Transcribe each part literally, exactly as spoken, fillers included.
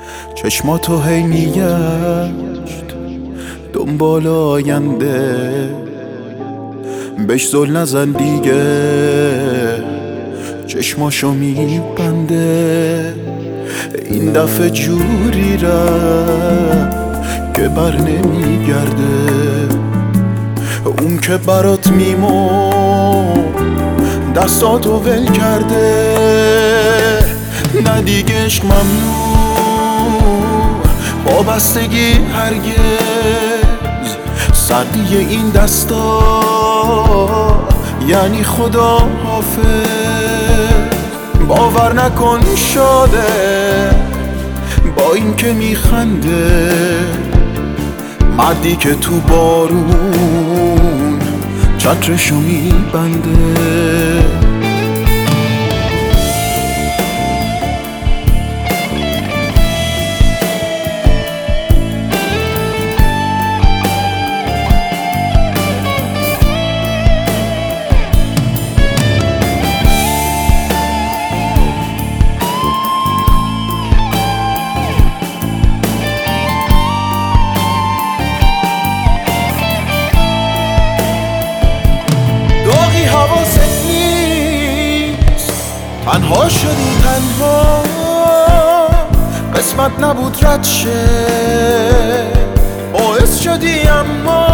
چشماتو هی میگشت دنبال آینده، بهش زل نزن دیگه چشماشو میبنده. این دفعه جوری رفت که بر نمیگرده، اون که برات میمون دستاتو ول کرده. نه دیگه عشق ممنوع، وابستگی هرگز، سردی این دستا یعنی خدا حافظ. باور نکن شاده با این که میخنده، مردی که تو بارون چترشو میبنده. حواست نیست، تنها شدی تنها، قسمت نبود رد شه، باعث شدی اما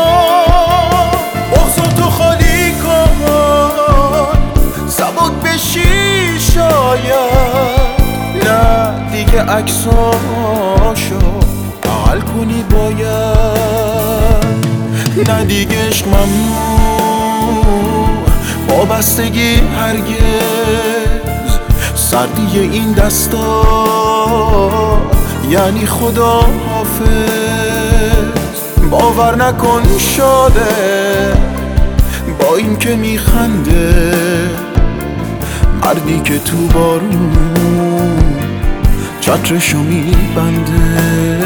بغضاتو خالی کن، سبک بشی شاید. نه دیگه عکساشو بغل کنی باید. نه دیگه عشق ممنوع، وابستگی هرگز، سردی این دستا یعنی خدا حافظ. باور نکن شاده با این که میخنده، مردی که تو بارون چترشو میبنده.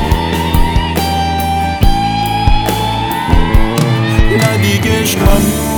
دیگه عشق ممنوع،